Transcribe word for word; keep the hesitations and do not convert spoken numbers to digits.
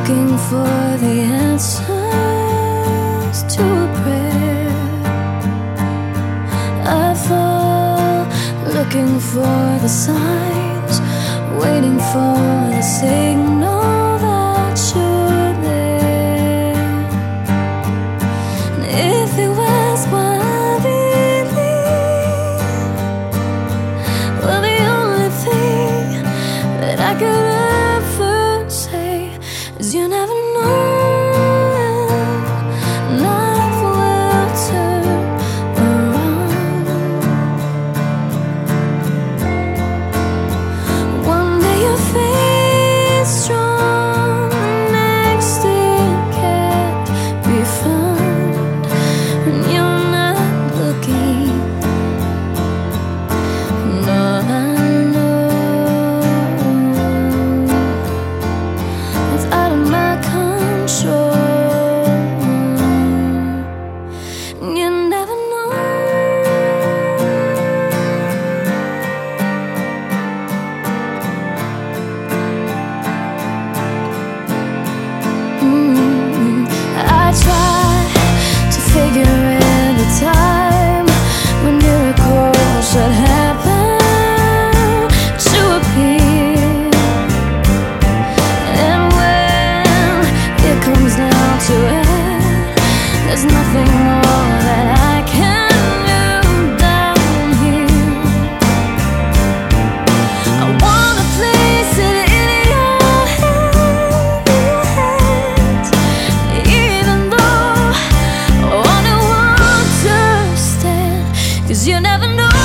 looking for the answers to a prayer. I fall looking for the signs, waiting for the signal that you're there. And if you ask why I believe, well, the only thing that I could ever say is you never know when life will turn around. One day you'll feel strong, the next it can't be found when you're not looking. No, I know it's out of my control. You never know. Mm, I try to figure in the time when miracles should happen to appear. And when it comes down to it, there's nothing more that I can do down here. I wanna place it in your hands, even though I wanna understand, 'cause you never know